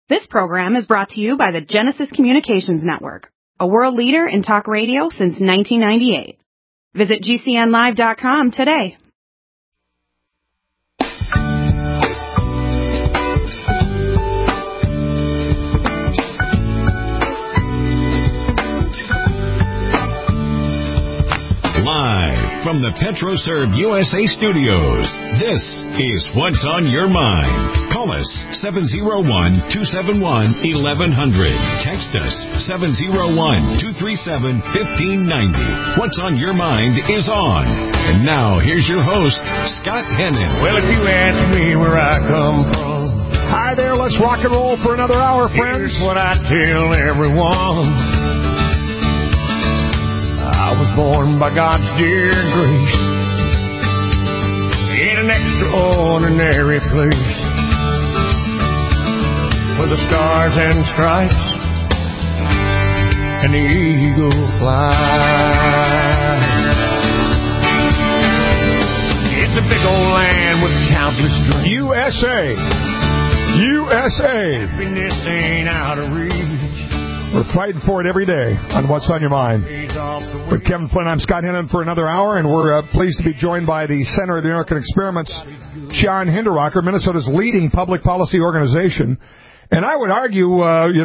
This program is brought to you by the Genesis Communications Network, a world leader in talk radio since 1998. Visit GCNlive.com today. Live from the PetroServe USA studios, this is What's on Your Mind. Call us 701-271-1100. Text us 701-237-1590. What's on Your Mind is on. And now, here's your host, Scott Hennon. Well, if you ask me where I come from. Hi there, let's rock and roll for another hour, friends. Here's what I tell everyone. I was born by God's dear grace in an extraordinary place where the stars and stripes and the eagle flies. It's a big old land with countless dreams. USA! USA! Happiness ain't out of reach. We're fighting for it every day on What's on Your Mind. With Kevin Flynn, I'm Scott Hennon for another hour, and we're pleased to be joined by the Center of the American Experiments, John Hinderaker, Minnesota's leading public policy organization. And I would argue,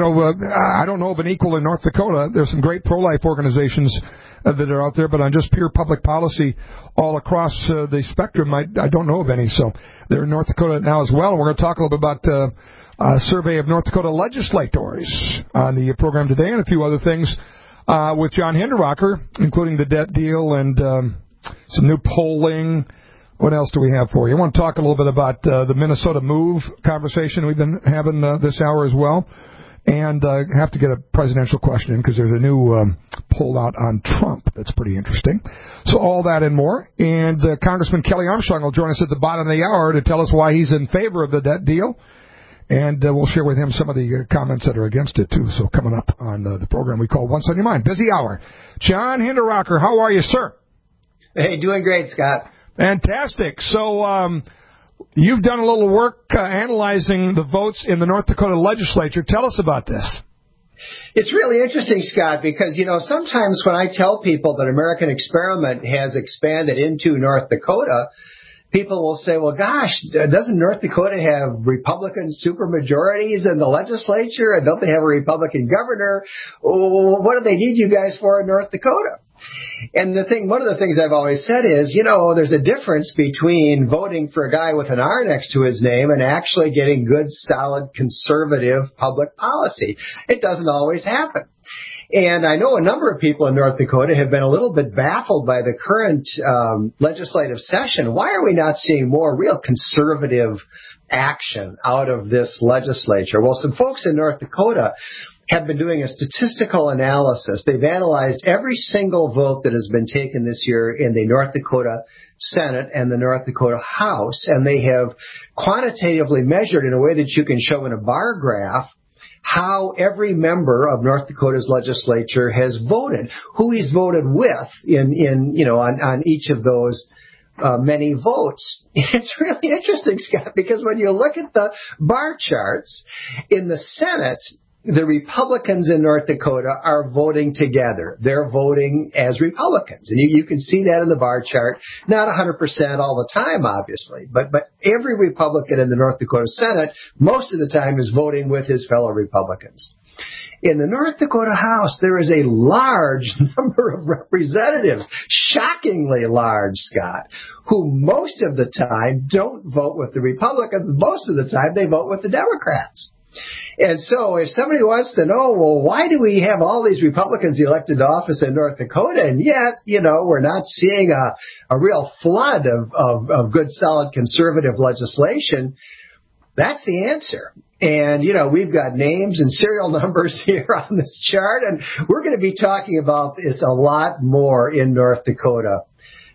I don't know of an equal in North Dakota. There's some great pro-life organizations that are out there, but on just pure public policy all across the spectrum, I don't know of any. So they're in North Dakota now as well. And we're going to talk a little bit about a survey of North Dakota legislators on the program today and a few other things with John Hinderaker, including the debt deal and some new polling. What else do we have for you? I want to talk a little bit about the Minnesota Move conversation we've been having this hour as well. And have to get a presidential question in because there's a new poll out on Trump that's pretty interesting. So all that and more. And Congressman Kelly Armstrong will join us at the bottom of the hour to tell us why he's in favor of the debt deal. And we'll share with him some of the comments that are against it, too. So coming up on the program we call What's on Your Mind. Busy hour. John Hinderaker, how are you, sir? Hey, doing great, Scott. Fantastic. So you've done a little work analyzing the votes in the North Dakota legislature. Tell us about this. It's really interesting, Scott, because, sometimes when I tell people that American Experiment has expanded into North Dakota, people will say, well, gosh, doesn't North Dakota have Republican supermajorities in the legislature? And don't they have a Republican governor? What do they need you guys for in North Dakota? And one of the things I've always said is, there's a difference between voting for a guy with an R next to his name and actually getting good, solid, conservative public policy. It doesn't always happen. And I know a number of people in North Dakota have been a little bit baffled by the current legislative session. Why are we not seeing more real conservative action out of this legislature? Well, some folks in North Dakota have been doing a statistical analysis. They've analyzed every single vote that has been taken this year in the North Dakota Senate and the North Dakota House, and they have quantitatively measured in a way that you can show in a bar graph how every member of North Dakota's legislature has voted, who he's voted with on each of those many votes. It's really interesting, Scott, because when you look at the bar charts in the Senate, the Republicans in North Dakota are voting together. They're voting as Republicans. And you can see that in the bar chart. Not 100% all the time, obviously, but every Republican in the North Dakota Senate most of the time is voting with his fellow Republicans. In the North Dakota House, there is a large number of representatives, shockingly large, Scott, who most of the time don't vote with the Republicans. Most of the time they vote with the Democrats. And so if somebody wants to know, well, why do we have all these Republicans elected to office in North Dakota, and yet, we're not seeing a real flood of good, solid, conservative legislation, that's the answer. And, we've got names and serial numbers here on this chart, and we're going to be talking about this a lot more in North Dakota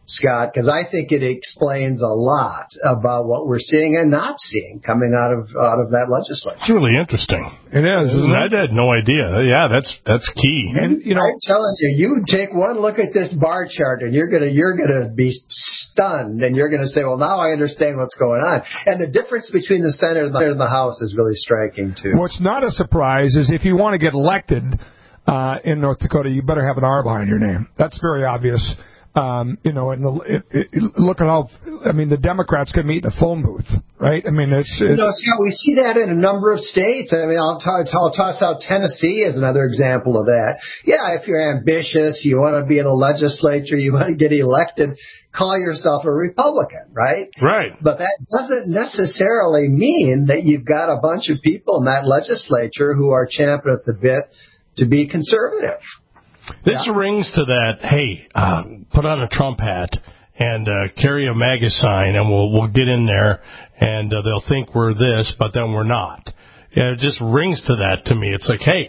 Scott, because I think it explains a lot about what we're seeing and not seeing coming out of that legislature. It's really interesting. It is. I had no idea. Yeah, that's key. And I'm telling you take one look at this bar chart, and you're gonna be stunned, and you're gonna say, well, now I understand what's going on. And the difference between the Senate and the House is really striking too. What's not a surprise is if you want to get elected in North Dakota, you better have an R behind your name. That's very obvious. And look at how, the Democrats could meet in a phone booth, right? Scott, we see that in a number of states. I'll toss out Tennessee as another example of that. Yeah, if you're ambitious, you want to be in a legislature, you want to get elected, call yourself a Republican, right? Right. But that doesn't necessarily mean that you've got a bunch of people in that legislature who are champing at the bit to be conservative. This rings to that, hey, put on a Trump hat and carry a MAGA sign, and we'll get in there, and they'll think we're this, but then we're not. Yeah, it just rings to that to me. It's like, hey,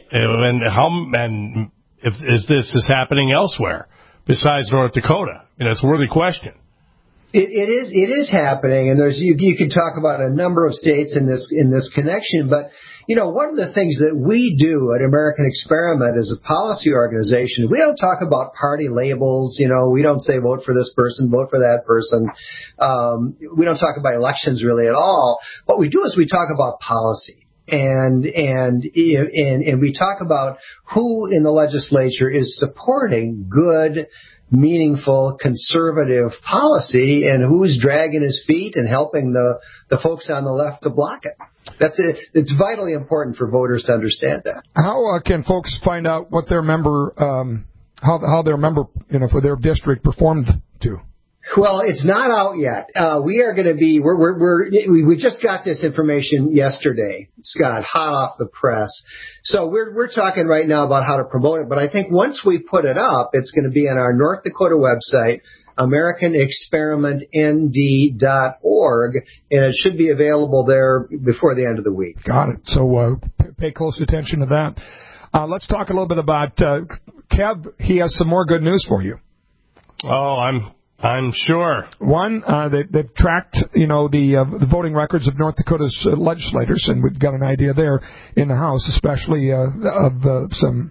is this happening elsewhere besides North Dakota? It's a worthy question. It is happening, and you can talk about a number of states in this connection, but one of the things that we do at American Experiment as a policy organization, we don't talk about party labels. We don't say vote for this person, vote for that person. We don't talk about elections really at all. What we do is we talk about policy. And we talk about who in the legislature is supporting good, meaningful, conservative policy, and who's dragging his feet and helping the folks on the left to block it. That's it. It's vitally important for voters to understand that. How can folks find out what their member, how their member, for their district performed to? Well, it's not out yet. We are going to be. We just got this information yesterday, Scott, hot off the press. So we're talking right now about how to promote it. But I think once we put it up, it's going to be on our North Dakota website, AmericanExperimentND.org, and it should be available there before the end of the week. Got it. So pay close attention to that. Let's talk a little bit about Kev. He has some more good news for you. Oh, I'm sure. One, they've tracked, the voting records of North Dakota's legislators, and we've got an idea there in the House, especially of some.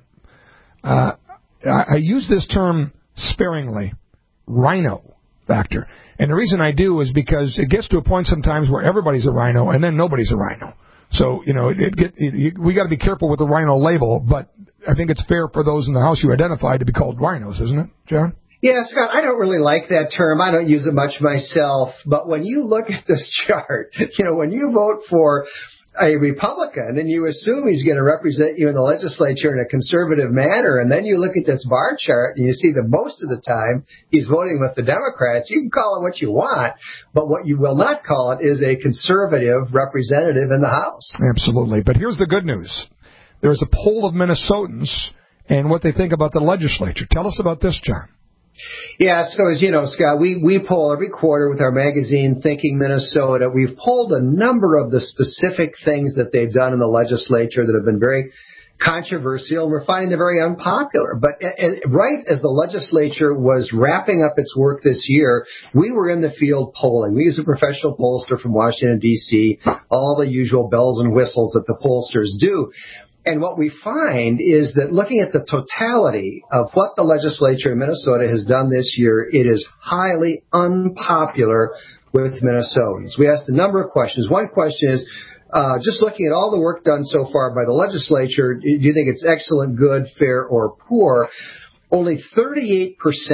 I use this term sparingly, rhino factor, and the reason I do is because it gets to a point sometimes where everybody's a rhino, and then nobody's a rhino. So we got to be careful with the rhino label, but I think it's fair for those in the House you identified to be called rhinos, isn't it, John? Yeah, Scott, I don't really like that term. I don't use it much myself. But when you look at this chart, when you vote for a Republican and you assume he's going to represent you in the legislature in a conservative manner, and then you look at this bar chart and you see that most of the time he's voting with the Democrats, you can call it what you want, but what you will not call it is a conservative representative in the House. Absolutely. But here's the good news. There's a poll of Minnesotans and what they think about the legislature. Tell us about this, John. Yeah, so as you know, Scott, we poll every quarter with our magazine, Thinking Minnesota. We've polled a number of the specific things that they've done in the legislature that have been very controversial, and we're finding they're very unpopular. But right as the legislature was wrapping up its work this year, we were in the field polling. We use a professional pollster from Washington, D.C., all the usual bells and whistles that the pollsters do. And what we find is that looking at the totality of what the legislature in Minnesota has done this year, it is highly unpopular with Minnesotans. We asked a number of questions. One question is, just looking at all the work done so far by the legislature, do you think it's excellent, good, fair, or poor? Only 38%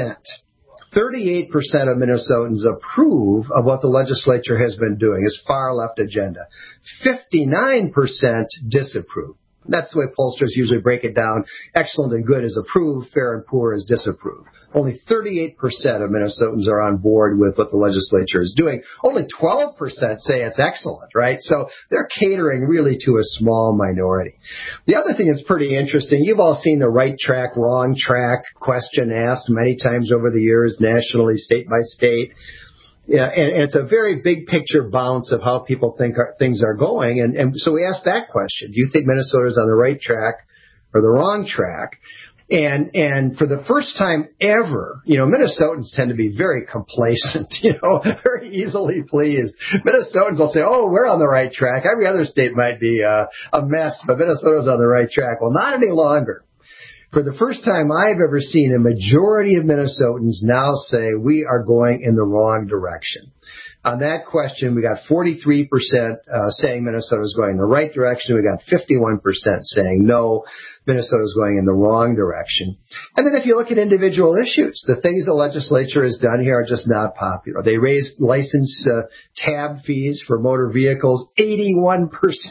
of Minnesotans approve of what the legislature has been doing, its far left agenda. 59% disapprove. That's the way pollsters usually break it down. Excellent and good is approved, fair and poor is disapproved. Only 38% of Minnesotans are on board with what the legislature is doing. Only 12% say it's excellent, right? So they're catering really to a small minority. The other thing that's pretty interesting, you've all seen the right track, wrong track question asked many times over the years, nationally, state by state. Yeah, and it's a very big picture bounce of how people think things are going. And so we asked that question. Do you think Minnesota's on the right track or the wrong track? And for the first time ever, Minnesotans tend to be very complacent, very easily pleased. Minnesotans will say, oh, we're on the right track. Every other state might be a mess, but Minnesota's on the right track. Well, not any longer. For the first time I've ever seen, a majority of Minnesotans now say we are going in the wrong direction. On that question, we got 43% saying Minnesota is going in the right direction. We got 51% saying no, Minnesota is going in the wrong direction. And then if you look at individual issues, the things the legislature has done here are just not popular. They raised license tab fees for motor vehicles. 81%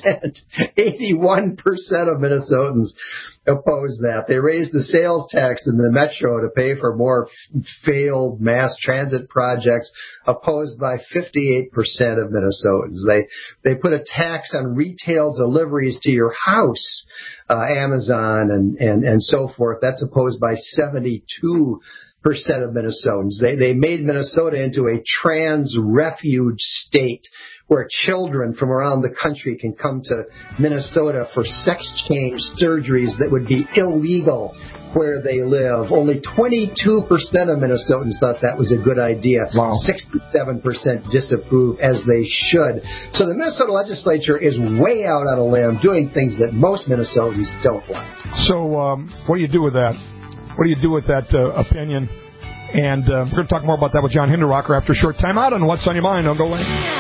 of Minnesotans oppose that. They raised the sales tax in the metro to pay for more failed mass transit projects, opposed by 58% of Minnesotans. They put a tax on retail deliveries to your house, Amazon and so forth. That's opposed by 72% of Minnesotans. They made Minnesota into a trans refuge state where children from around the country can come to Minnesota for sex change surgeries that would be illegal where they live. Only 22% of Minnesotans thought that was a good idea. Wow. 67% disapprove, as they should. So the Minnesota legislature is way out on a limb doing things that most Minnesotans don't like. So what do you do with that? What do you do with that opinion? And we're going to talk more about that with John Hinderrocker after a short time out on What's on Your Mind. Don't go away.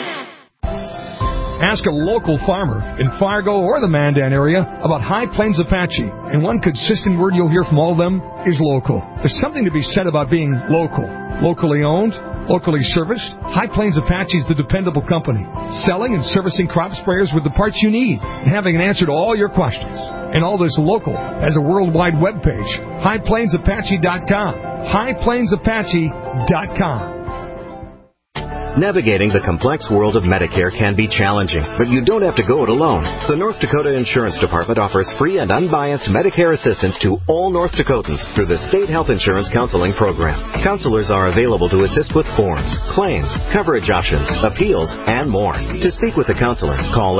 Ask a local farmer in Fargo or the Mandan area about High Plains Apache, and one consistent word you'll hear from all of them is local. There's something to be said about being local. Locally owned, locally serviced, High Plains Apache is the dependable company, selling and servicing crop sprayers with the parts you need and having an answer to all your questions. And all this local has a worldwide web page, highplainsapache.com, highplainsapache.com. Navigating the complex world of Medicare can be challenging, but you don't have to go it alone. The North Dakota Insurance Department offers free and unbiased Medicare assistance to all North Dakotans through the State Health Insurance Counseling Program. Counselors are available to assist with forms, claims, coverage options, appeals, and more. To speak with a counselor, call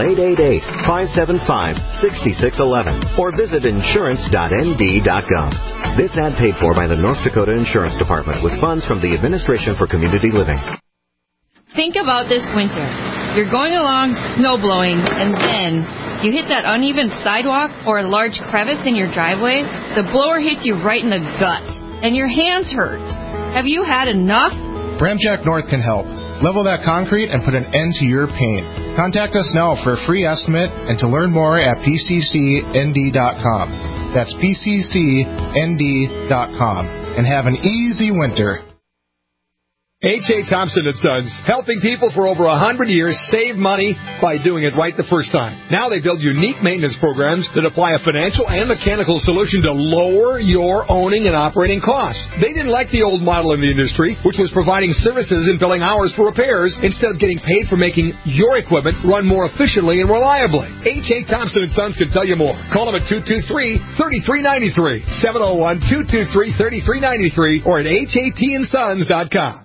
888-575-6611 or visit insurance.nd.gov. This ad paid for by the North Dakota Insurance Department with funds from the Administration for Community Living. Think about this winter. You're going along snowblowing, and then you hit that uneven sidewalk or a large crevice in your driveway. The blower hits you right in the gut, and your hands hurt. Have you had enough? Ramjack North can help. Level that concrete and put an end to your pain. Contact us now for a free estimate and to learn more at pccnd.com. That's pccnd.com. And have an easy winter. H.A. Thompson & Sons, helping people for over 100 years save money by doing it right the first time. Now they build unique maintenance programs that apply a financial and mechanical solution to lower your owning and operating costs. They didn't like the old model in the industry, which was providing services and billing hours for repairs instead of getting paid for making your equipment run more efficiently and reliably. H.A. Thompson & Sons can tell you more. Call them at 223-3393, 701-223-3393, or at hatsons.com.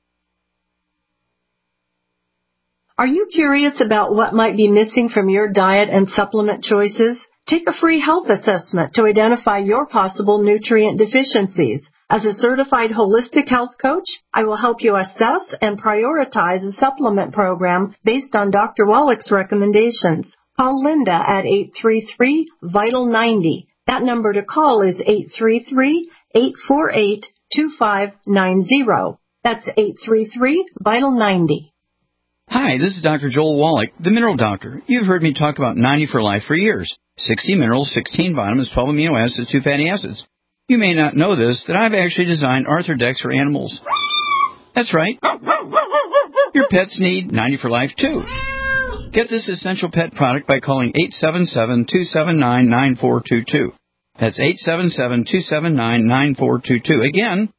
Are you curious about what might be missing from your diet and supplement choices? Take a free health assessment to identify your possible nutrient deficiencies. As a certified holistic health coach, I will help you assess and prioritize a supplement program based on Dr. Wallach's recommendations. Call Linda at 833-VITAL-90. That number to call is 833-848-2590. That's 833-VITAL-90. Hi, this is Dr. Joel Wallach, the Mineral Doctor. You've heard me talk about 90 for Life for years. 60 minerals, 16 vitamins, 12 amino acids, 2 fatty acids. You may not know this, that I've actually designed Arthrodex for animals. That's right. Your pets need 90 for Life, too. Get this essential pet product by calling 877-279-9422. That's 877-279-9422. Again,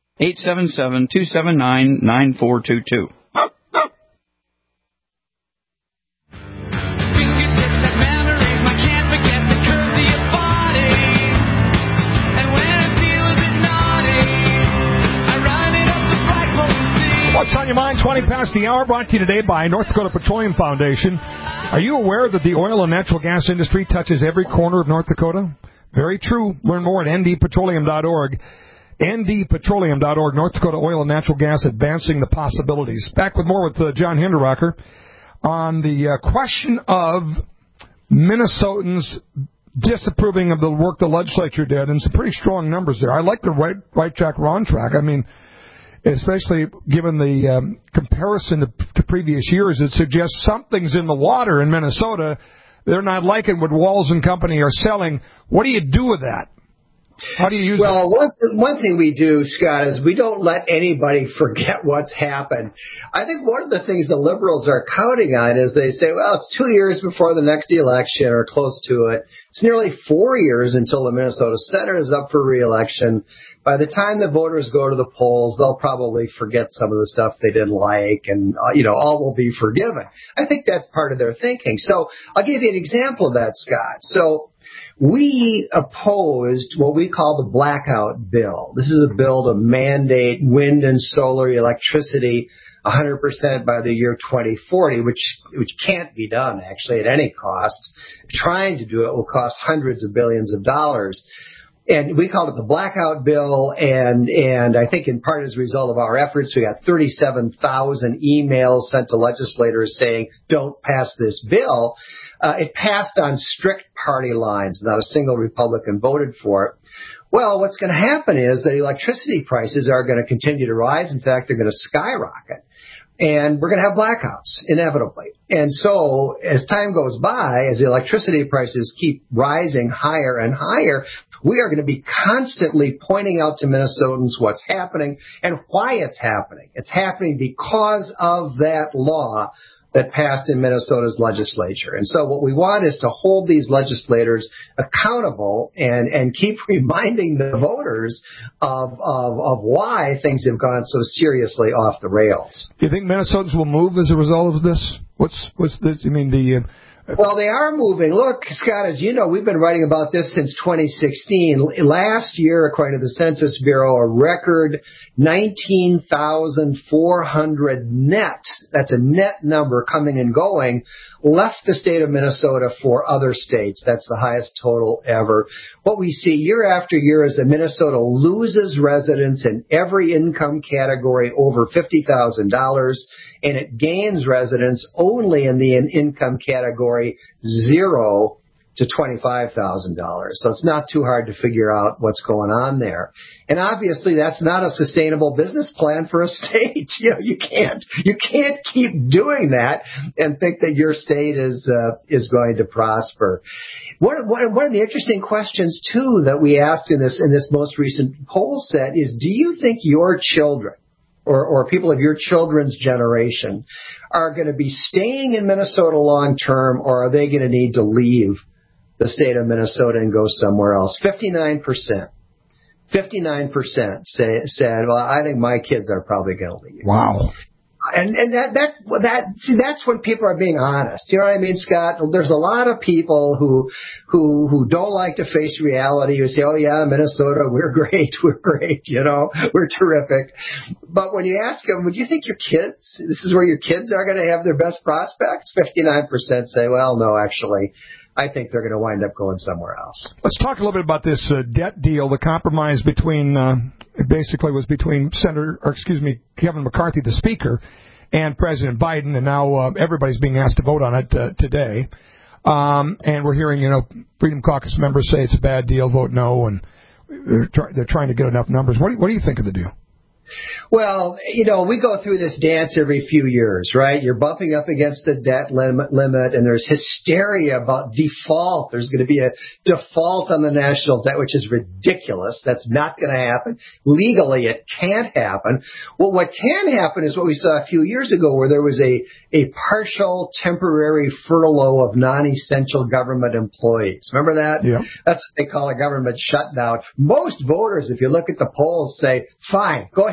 877-279-9422. What's on your mind? 20 past the hour, brought to you today by North Dakota Petroleum Foundation. Are you aware that the oil and natural gas industry touches every corner of North Dakota? Very true. Learn more at ndpetroleum.org. ndpetroleum.org, North Dakota Oil and Natural Gas, advancing the possibilities. Back with more with John Hinderrocker on the question of Minnesotans disapproving of the work the legislature did, and some pretty strong numbers there. I like the right track, wrong track. I mean, especially given the comparison to previous years, it suggests something's in the water in Minnesota. They're not liking what Walz and Company are selling. What do you do with that? How do you use it? Well, one thing we do, Scott, is we don't let anybody forget what's happened. I think one of the things the liberals are counting on is they say, well, it's 2 years before the next election or close to it. It's nearly 4 years until the Minnesota Senate is up for re-election. By the time the voters go to the polls, they'll probably forget some of the stuff they didn't like, and, all will be forgiven. I think that's part of their thinking. So I'll give you an example of that, Scott. So we opposed what we call the blackout bill. This is a bill to mandate wind and solar electricity 100% by the year 2040, which can't be done, actually, at any cost. Trying to do it will cost hundreds of billions of dollars. And we called it the blackout bill, and I think in part as a result of our efforts, we got 37,000 emails sent to legislators saying, don't pass this bill. It passed on strict party lines. Not a single Republican voted for it. Well, what's going to happen is that electricity prices are going to continue to rise. In fact, they're going to skyrocket. And we're going to have blackouts, inevitably. And so as time goes by, as the electricity prices keep rising higher and higher, we are going to be constantly pointing out to Minnesotans what's happening and why it's happening. It's happening because of that law that passed in Minnesota's legislature. And so what we want is to hold these legislators accountable and keep reminding the voters of why things have gone so seriously off the rails. Do you think Minnesotans will move as a result of this? What's this? I mean, Well, they are moving. Look, Scott, as you know, we've been writing about this since 2016. Last year, according to the Census Bureau, a record 19,400 net, that's a net number coming and going, left the state of Minnesota for other states. That's the highest total ever. What we see year after year is that Minnesota loses residents in every income category over $50,000, and it gains residents only in the income category 0 to $25,000. So it's not too hard to figure out what's going on there. And obviously that's not a sustainable business plan for a state. You can't keep doing that and think that your state is going to prosper. One of the interesting questions too that we asked in this most recent poll set is, do you think your children or people of your children's generation are going to be staying in Minnesota long term, or are they going to need to leave the state of Minnesota and go somewhere else? 59% said, well, I think my kids are probably going to leave. Wow. And that's when people are being honest. You know what I mean, Scott? There's a lot of people who don't like to face reality, who say, oh yeah, Minnesota, we're great, we're terrific. But when you ask them, would you think your kids, this is where your kids are going to have their best prospects? 59% say, well, no, actually, I think they're going to wind up going somewhere else. Let's talk a little bit about this debt deal, the compromise between, it basically was between Kevin McCarthy, the Speaker, and President Biden, and now everybody's being asked to vote on it today. And we're hearing, Freedom Caucus members say it's a bad deal, vote no, and they're trying to get enough numbers. What do you think of the deal? Well, we go through this dance every few years, right? You're bumping up against the debt limit, and there's hysteria about default. There's going to be a default on the national debt, which is ridiculous. That's not going to happen. Legally, it can't happen. Well, what can happen is what we saw a few years ago, where there was a partial temporary furlough of non-essential government employees. Remember that? Yeah. That's what they call a government shutdown. Most voters, if you look at the polls, say, fine, go ahead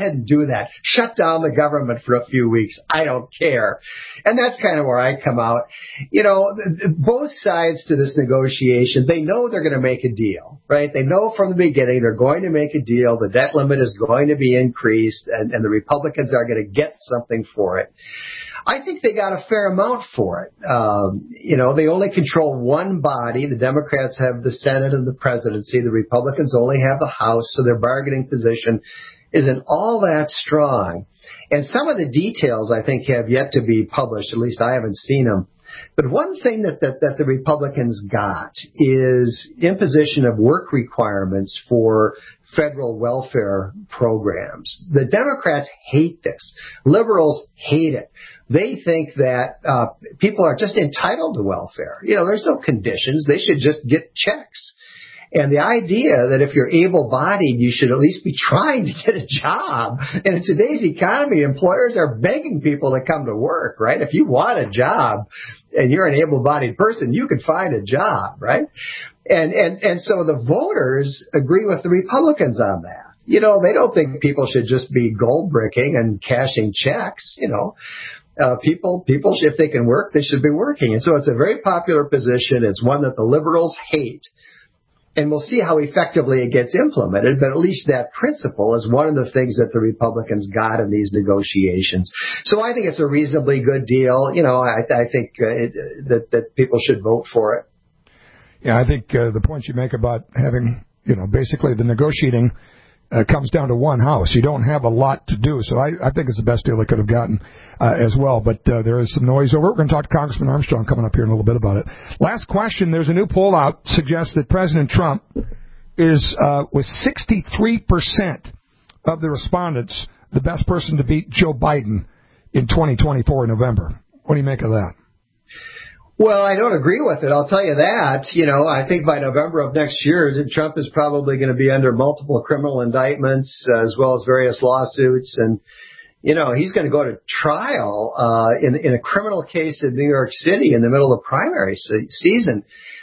ahead and do that. Shut down the government for a few weeks. I don't care. And that's kind of where I come out. You know, both sides to this negotiation, they know they're going to make a deal, right? They know from the beginning they're going to make a deal. The debt limit is going to be increased, and the Republicans are going to get something for it. I think they got a fair amount for it. You know, they only control one body. The Democrats have the Senate and the presidency. The Republicans only have the House, so their bargaining position isn't all that strong. And some of the details, I think, have yet to be published. At least I haven't seen them. But one thing that the Republicans got is imposition of work requirements for federal welfare programs. The Democrats hate this. Liberals hate it. They think that people are just entitled to welfare. You know, there's no conditions. They should just get checks. And the idea that if you're able-bodied, you should at least be trying to get a job. And in today's economy, employers are begging people to come to work, right? If you want a job and you're an able-bodied person, you can find a job, right? And so the voters agree with the Republicans on that. You know, they don't think people should just be gold bricking and cashing checks, you know. People, if they can work, they should be working. And so it's a very popular position. It's one that the liberals hate. And we'll see how effectively it gets implemented, but at least that principle is one of the things that the Republicans got in these negotiations. So I think it's a reasonably good deal. You know, I think that people should vote for it. Yeah, I think the point you make about having, you know, basically the negotiating comes down to one house. You don't have a lot to do, so I think it's the best deal they could have gotten as well. But there is some noise over. We're going to talk to Congressman Armstrong coming up here in a little bit about it. Last question. There's a new poll out suggests that President Trump is with 63% of the respondents the best person to beat Joe Biden in 2024 in November. What do you make of that? Well, I don't agree with it. I'll tell you that. You know, I think by November of next year, Trump is probably going to be under multiple criminal indictments as well as various lawsuits. And, you know, he's going to go to trial in a criminal case in New York City in the middle of the primary season.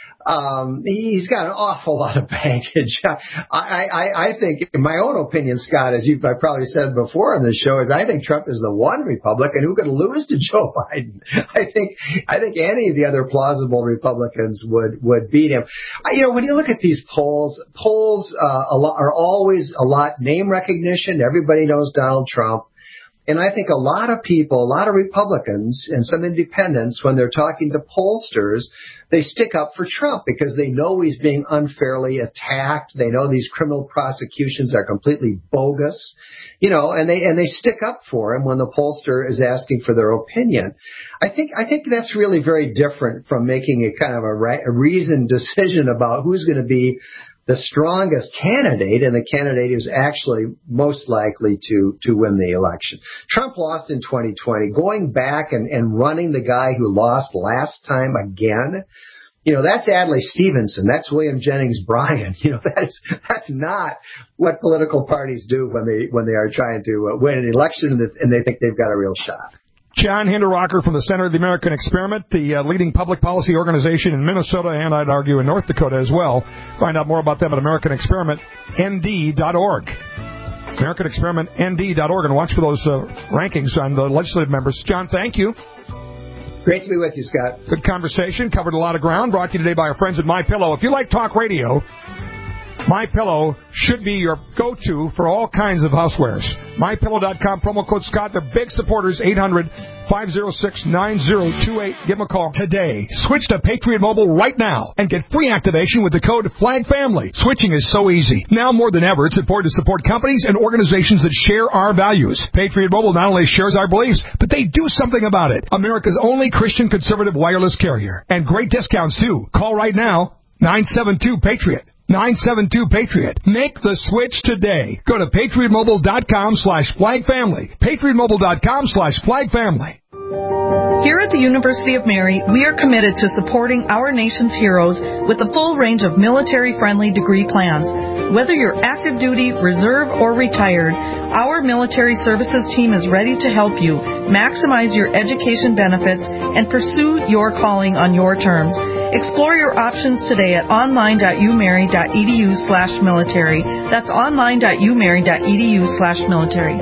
He's got an awful lot of baggage. I think, in my own opinion, Scott, as I probably said before on this show, is I think Trump is the one Republican who could lose to Joe Biden. I think any of the other plausible Republicans would beat him. You know, when you look at these polls are always a lot name recognition. Everybody knows Donald Trump. And I think a lot of people, a lot of Republicans and some independents, when they're talking to pollsters, they stick up for Trump because they know he's being unfairly attacked. They know these criminal prosecutions are completely bogus, you know, and they stick up for him when the pollster is asking for their opinion. I think that's really very different from making a kind of a reasoned decision about who's going to be the strongest candidate and the candidate who's actually most likely to win the election. Trump lost in 2020. Going back and running the guy who lost last time again, you know, that's Adlai Stevenson. That's William Jennings Bryan. You know, that's not what political parties do when they are trying to win an election and they think they've got a real shot. John Hinderrocker from the Center of the American Experiment, the leading public policy organization in Minnesota and, I'd argue, in North Dakota as well. Find out more about them at AmericanExperimentND.org. AmericanExperimentND.org, and watch for those rankings on the legislative members. John, thank you. Great to be with you, Scott. Good conversation. Covered a lot of ground. Brought to you today by our friends at MyPillow. If you like talk radio, MyPillow should be your go-to for all kinds of housewares. MyPillow.com, promo code Scott. They're big supporters, 800-506-9028. Give them a call today. Switch to Patriot Mobile right now and get free activation with the code FLAGFAMILY. Switching is so easy. Now more than ever, it's important to support companies and organizations that share our values. Patriot Mobile not only shares our beliefs, but they do something about it. America's only Christian conservative wireless carrier. And great discounts, too. Call right now, 972-PATRIOT. 972-PATRIOT. Make the switch today. Go to patriotmobile.com/flagfamily. patriotmobile.com/flagfamily. Here at the University of Mary, we are committed to supporting our nation's heroes with a full range of military-friendly degree plans. Whether you're active duty, reserve, or retired, our military services team is ready to help you maximize your education benefits and pursue your calling on your terms. Explore your options today at online.umarry.edu/military. That's online.umarry.edu/military.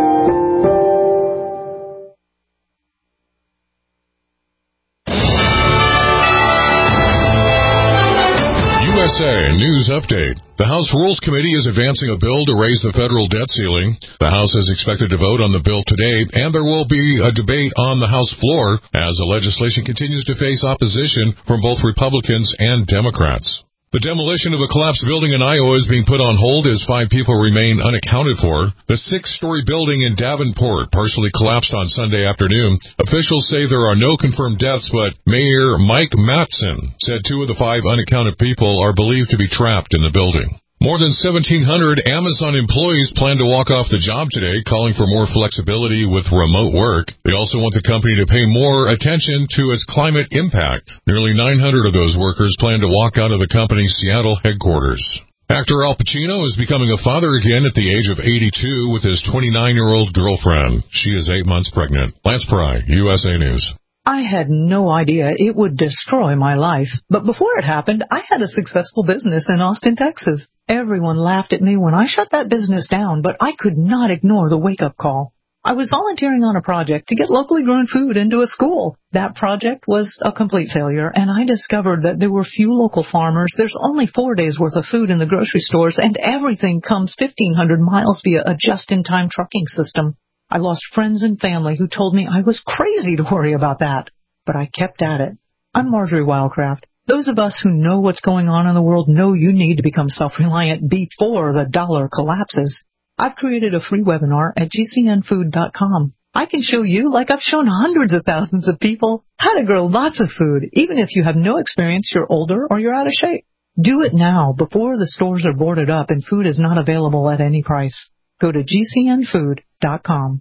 USA News Update. The House Rules Committee is advancing a bill to raise the federal debt ceiling. The House is expected to vote on the bill today, and there will be a debate on the House floor as the legislation continues to face opposition from both Republicans and Democrats. The demolition of a collapsed building in Iowa is being put on hold as 5 people remain unaccounted for. The 6-story building in Davenport partially collapsed on Sunday afternoon. Officials say there are no confirmed deaths, but Mayor Mike Mattson said 2 of the 5 unaccounted people are believed to be trapped in the building. More than 1,700 Amazon employees plan to walk off the job today, calling for more flexibility with remote work. They also want the company to pay more attention to its climate impact. Nearly 900 of those workers plan to walk out of the company's Seattle headquarters. Actor Al Pacino is becoming a father again at the age of 82 with his 29-year-old girlfriend. She is 8 months pregnant. Lance Pry, USA News. I had no idea it would destroy my life. But before it happened, I had a successful business in Austin, Texas. Everyone laughed at me when I shut that business down, but I could not ignore the wake-up call. I was volunteering on a project to get locally grown food into a school. That project was a complete failure, and I discovered that there were few local farmers. There's only 4 days' worth of food in the grocery stores, and everything comes 1,500 miles via a just-in-time trucking system. I lost friends and family who told me I was crazy to worry about that, but I kept at it. I'm Marjorie Wildcraft. Those of us who know what's going on in the world know you need to become self-reliant before the dollar collapses. I've created a free webinar at gcnfood.com. I can show you, like I've shown hundreds of thousands of people, how to grow lots of food, even if you have no experience, you're older, or you're out of shape. Do it now before the stores are boarded up and food is not available at any price. Go to gcnfood.com.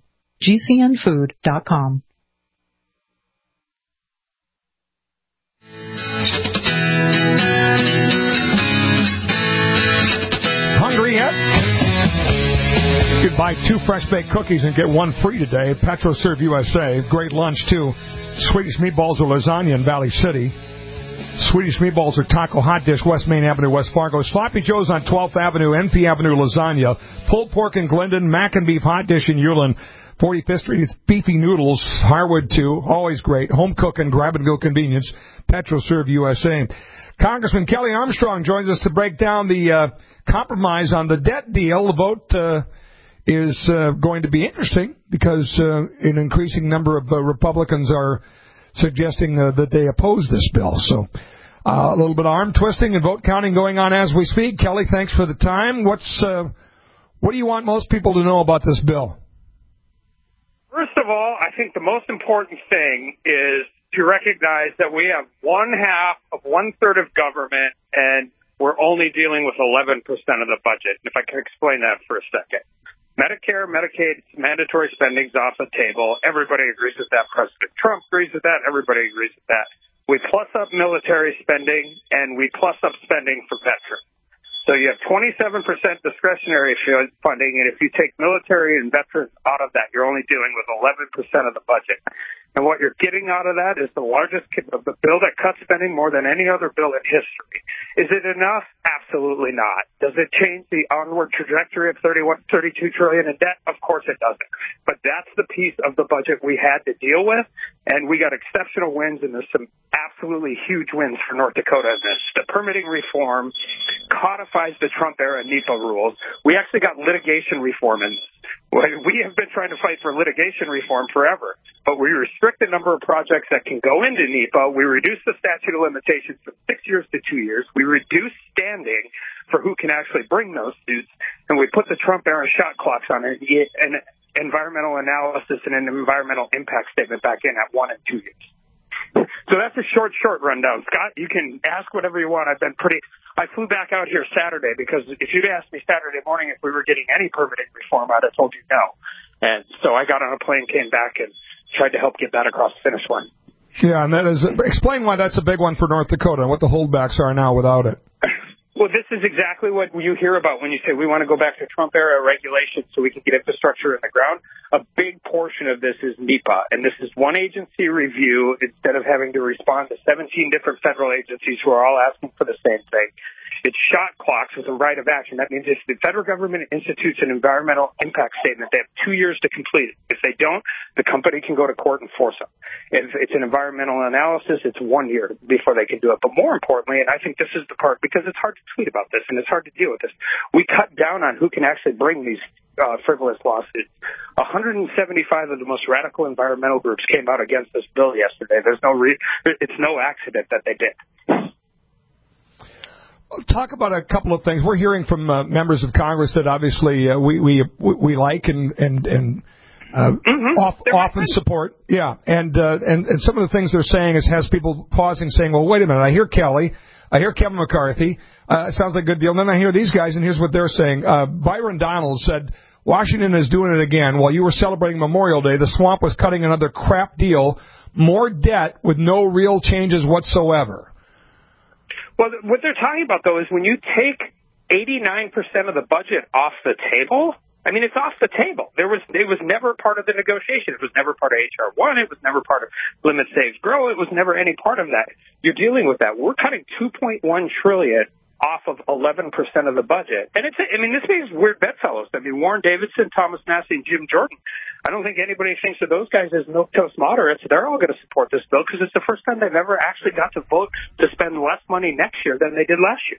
gcnfood.com. Hungry yet? You could buy 2 fresh baked cookies and get 1 free today at PetroServe USA. Great lunch, too. Swedish meatballs or lasagna in Valley City. Swedish meatballs or taco hot dish, West Main Avenue, West Fargo. Sloppy Joe's on 12th Avenue, NP Avenue, lasagna. Pulled pork in Glendon, mac and beef hot dish in Ulen. 45th Street is beefy noodles, Harwood, too. Always great. Home cooking, grab-and-go convenience. PetroServe USA. Congressman Kelly Armstrong joins us to break down the compromise on the debt deal. The vote is going to be interesting because an increasing number of Republicans are suggesting that they oppose this bill. So a little bit of arm twisting and vote counting going on as we speak. Kelly, thanks for the time. What do you want most people to know about this bill? First of all, I think the most important thing is to recognize that we have 1/2 of 1/3 of government, and we're only dealing with 11% of the budget. If I can explain that for a second. Medicare, Medicaid, mandatory spending's off the table. Everybody agrees with that. President Trump agrees with that. Everybody agrees with that. We plus up military spending, and we plus up spending for veterans. So you have 27% discretionary funding, and if you take military and veterans out of that, you're only dealing with 11% of the budget. And what you're getting out of that is the largest the bill that cuts spending more than any other bill in history. Is it enough? Absolutely not. Does it change the onward trajectory of $32 trillion in debt? Of course it doesn't. But that's the piece of the budget we had to deal with, and we got exceptional wins, and there's some absolutely huge wins for North Dakota in this. The permitting reform codifies the Trump-era NEPA rules. We actually got litigation reform in this. We have been trying to fight for litigation reform forever, but we restrict the number of projects that can go into NEPA. We reduce the statute of limitations from 6 years to 2 years. We reduce standing for who can actually bring those suits, and we put the Trump-era shot clocks on it, an environmental analysis and an environmental impact statement back in at 1 and 2 years. So that's a short rundown. Scott, you can ask whatever you want. I flew back out here Saturday because if you'd asked me Saturday morning if we were getting any permitting reform, I'd have told you no. And so I got on a plane, came back, and tried to help get that across the finish line. Yeah, and that is, explain why that's a big one for North Dakota and what the holdbacks are now without it. Well, this is exactly what you hear about when you say we want to go back to Trump-era regulations so we can get infrastructure in the ground. A big portion of this is NEPA, and this is one agency review instead of having to respond to 17 different federal agencies who are all asking for the same thing. It's shot clocks with a right of action. That means if the federal government institutes an environmental impact statement, they have 2 years to complete it. If they don't, the company can go to court and force them. If it's an environmental analysis, it's 1 year before they can do it. But more importantly, and I think this is the part, because it's hard to tweet about this and it's hard to deal with this, we cut down on who can actually bring these frivolous lawsuits. 175 of the most radical environmental groups came out against this bill yesterday. It's no accident that they did. Talk about a couple of things. We're hearing from members of Congress that obviously we like and often support. Yeah, and some of the things they're saying has people pausing, saying, "Well, wait a minute. I hear Kelly, I hear Kevin McCarthy. It sounds like a good deal." And then I hear these guys, and here's what they're saying. Byron Donald said, "Washington is doing it again. While you were celebrating Memorial Day, the swamp was cutting another crap deal, more debt with no real changes whatsoever." Well, what they're talking about, though, is when you take 89% of the budget off the table, I mean, it's off the table. It was never part of the negotiation. It was never part of H.R. 1. It was never part of Limit, Save, Grow. It was never any part of that. You're dealing with that. We're cutting $2.1 trillion off of 11% of the budget. And this means we're bedfellows. I mean, Warren Davidson, Thomas Massie, and Jim Jordan. I don't think anybody thinks of those guys as milquetoast moderates. They're all going to support this bill because it's the first time they've ever actually got to vote to spend less money next year than they did last year.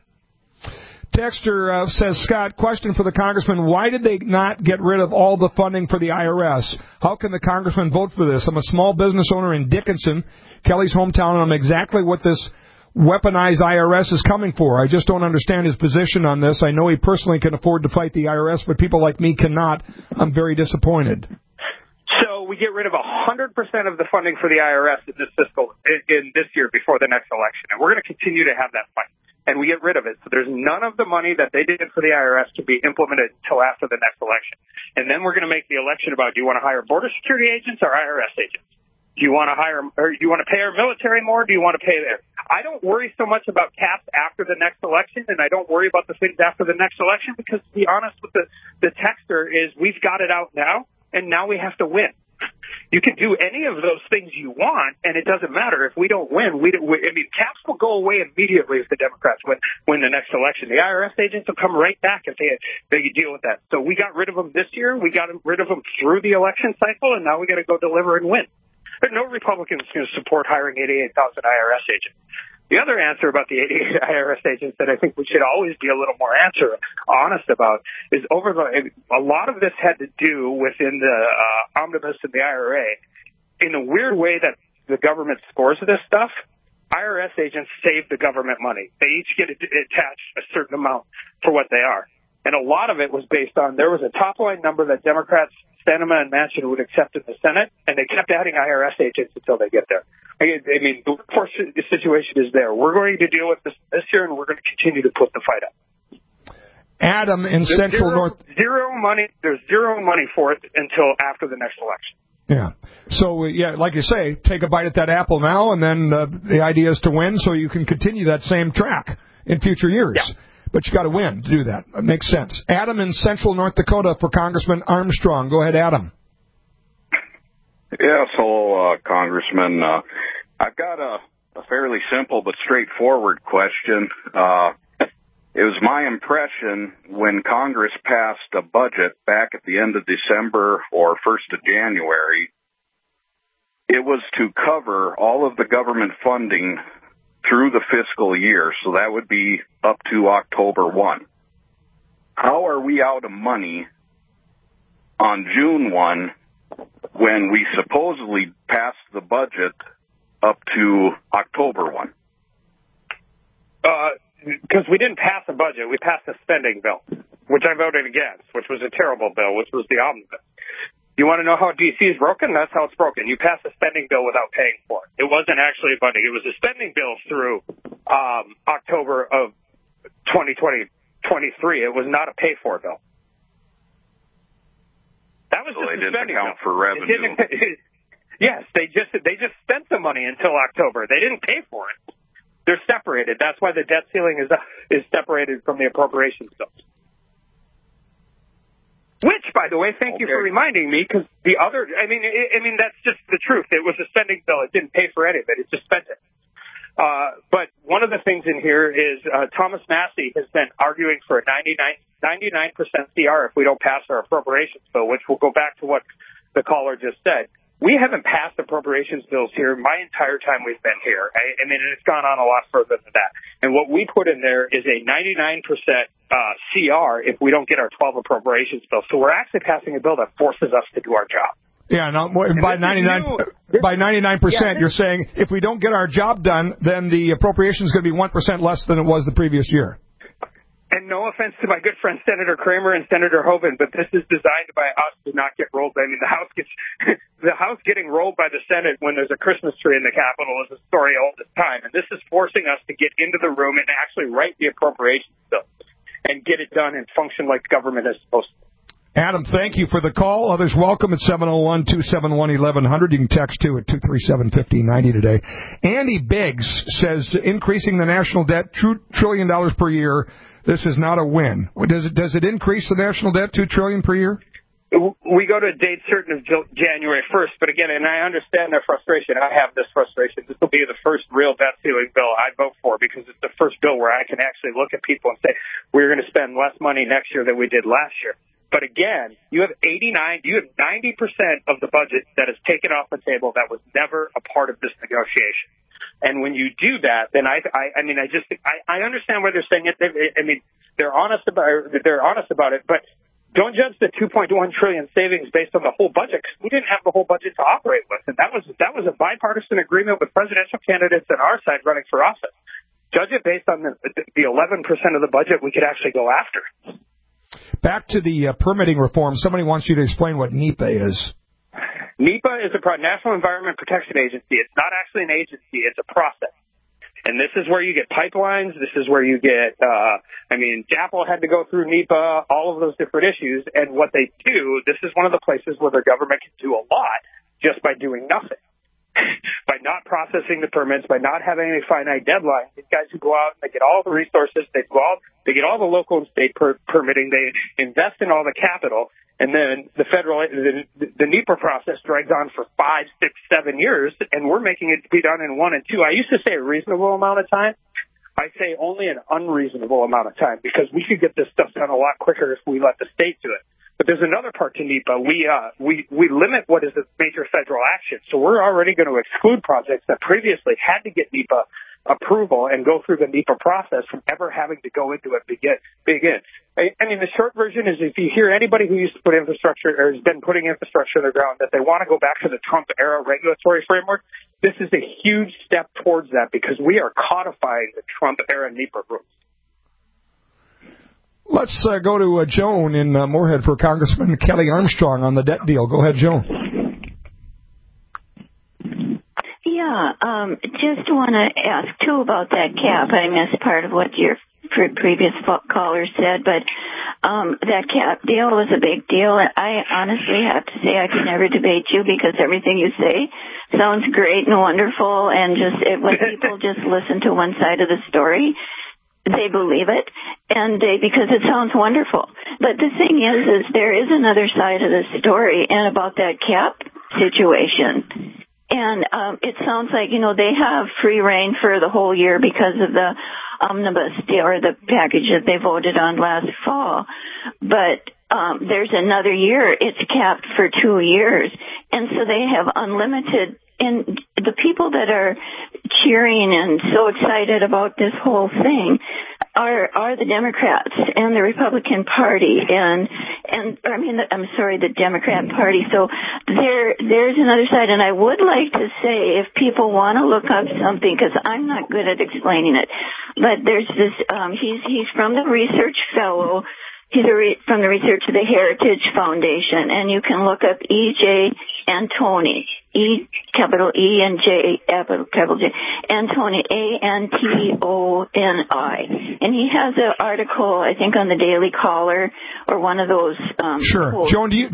Texter says, Scott, question for the congressman. Why did they not get rid of all the funding for the IRS? How can the congressman vote for this? I'm a small business owner in Dickinson, Kelly's hometown, and I'm exactly what this weaponized IRS is coming for. I just don't understand his position on this. I know he personally can afford to fight the IRS, but people like me cannot. I'm very disappointed. So we get rid of 100% of the funding for the IRS in this year before the next election, and we're going to continue to have that fight. And we get rid of it. So there's none of the money that they did for the IRS to be implemented until after the next election. And then we're going to make the election about, do you want to hire border security agents or IRS agents? Do you want to pay our military more? Do you want to pay there? I don't worry so much about caps after the next election, and I don't worry about the things after the next election because, to be honest with the texter, is we've got it out now, and now we have to win. You can do any of those things you want, and it doesn't matter. If we don't win, caps will go away immediately if the Democrats win the next election. The IRS agents will come right back if they deal with that. So we got rid of them this year. We got rid of them through the election cycle, and now we got to go deliver and win. There's no Republicans going to support hiring 88,000 IRS agents. The other answer about the 88 IRS agents that I think we should always be a little more honest about is a lot of this had to do within the omnibus and the IRA. In a weird way that the government scores this stuff, IRS agents save the government money. They each get attached a certain amount for what they are. And a lot of it was based on there was a top-line number that Democrats, Sinema and Manchin would accept in the Senate, and they kept adding IRS agents until they get there. I mean, the workforce situation is there. We're going to deal with this year, and we're going to continue to put the fight up. Adam in Central North. Zero money. There's zero money for it until after the next election. Yeah. So, like you say, take a bite at that apple now, and then the idea is to win so you can continue that same track in future years. Yeah. But you got to win to do that. It makes sense. Adam in Central North Dakota for Congressman Armstrong. Go ahead, Adam. Yes, hello, Congressman. I've got a fairly simple but straightforward question. It was my impression when Congress passed a budget back at the end of December or 1st of January, it was to cover all of the government funding through the fiscal year, so that would be up to October 1. How are we out of money on June 1 when we supposedly passed the budget up to October 1? Because we didn't pass a budget. We passed a spending bill, which I voted against, which was a terrible bill, which was the omnibus. You want to know how D.C. is broken? That's how it's broken. You pass a spending bill without paying for it. It wasn't actually a budget. It was a spending bill through October of 2023. It was not a pay-for bill. That was just a spending bill. They didn't account for revenue. Yes, they just spent the money until October. They didn't pay for it. They're separated. That's why the debt ceiling is separated from the appropriations bills. Which, by the way, thank you for reminding me, because the other, I mean, that's just the truth. It was a spending bill. It didn't pay for any of it. It just spent it. But one of the things in here is Thomas Massey has been arguing for a 99% CR if we don't pass our appropriations bill, which will go back to what the caller just said. We haven't passed appropriations bills here my entire time we've been here. I mean, it's gone on a lot further than that. And what we put in there is a 99% CR if we don't get our 12 appropriations bills. So we're actually passing a bill that forces us to do our job. Yeah, no, by 99%, you're saying if we don't get our job done, then the appropriation is going to be 1% less than it was the previous year. And no offense to my good friend Senator Kramer and Senator Hoeven, but this is designed by us to not get rolled. I mean, the House getting rolled by the Senate when there's a Christmas tree in the Capitol is a story all the time. And this is forcing us to get into the room and actually write the appropriations bill and get it done and function like government is supposed to. Adam, thank you for the call. Others welcome at 701-271-1100. You can text too at 237-1590 today. Andy Biggs says increasing the national debt $2 trillion per year, this is not a win. Does it increase the national debt $2 trillion per year? We go to a date certain of January 1st, but again, and I understand their frustration. I have this frustration. This will be the first real debt ceiling bill I vote for because it's the first bill where I can actually look at people and say, we're going to spend less money next year than we did last year. But again, you have 90% of the budget that is taken off the table that was never a part of this negotiation. And when you do that, then I understand why they're saying it. I mean, they're honest about it, but don't judge the 2.1 trillion savings based on the whole budget, because we didn't have the whole budget to operate with. And that was a bipartisan agreement with presidential candidates on our side running for office. Judge it based on the 11% of the budget we could actually go after. Back to the permitting reform. Somebody wants you to explain what NEPA is. NEPA is a National Environment Protection Agency. It's not actually an agency. It's a process. And this is where you get pipelines. This is where you get, DAPL had to go through NEPA, all of those different issues. And what they do, this is one of the places where the government can do a lot just by doing nothing. By not processing the permits, by not having any finite deadlines. These guys who go out, they get all the resources, they get all the local and state permitting, they invest in all the capital, and then the NEPA process drags on for 5, 6, 7 years, and we're making it be done in 1 and 2. I used to say a reasonable amount of time. I say only an unreasonable amount of time, because we could get this stuff done a lot quicker if we let the state do it. But there's another part to NEPA. We limit what is a major federal action. So we're already going to exclude projects that previously had to get NEPA approval and go through the NEPA process from ever having to go into it begin. I mean, the short version is if you hear anybody who used to put infrastructure or has been putting infrastructure in the ground that they want to go back to the Trump era regulatory framework, this is a huge step towards that because we are codifying the Trump era NEPA rules. Let's go to Joan in Moorhead for Congressman Kelly Armstrong on the debt deal. Go ahead, Joan. Yeah, just want to ask, too, about that cap. I missed part of what your previous caller said, but that cap deal was a big deal. I honestly have to say I could never debate you because everything you say sounds great and wonderful, and when people just listen to one side of the story, they believe it, and because it sounds wonderful. But the thing is there is another side of the story, and about that cap situation. And it sounds like, they have free reign for the whole year because of the omnibus or the package that they voted on last fall. But there's another year. It's capped for 2 years. And so they have unlimited. And the people that are cheering and so excited about this whole thing are the Democrats and the Republican Party the Democrat Party. So there's another side. And I would like to say if people want to look up something, because I'm not good at explaining it, but there's this, he's from the Research Fellow from the research of the Heritage Foundation, and you can look up E.J. Antoni, E, capital E and J, capital J, Antoni, Antoni. And he has an article, I think, on the Daily Caller or one of those. Sure. Joan, do you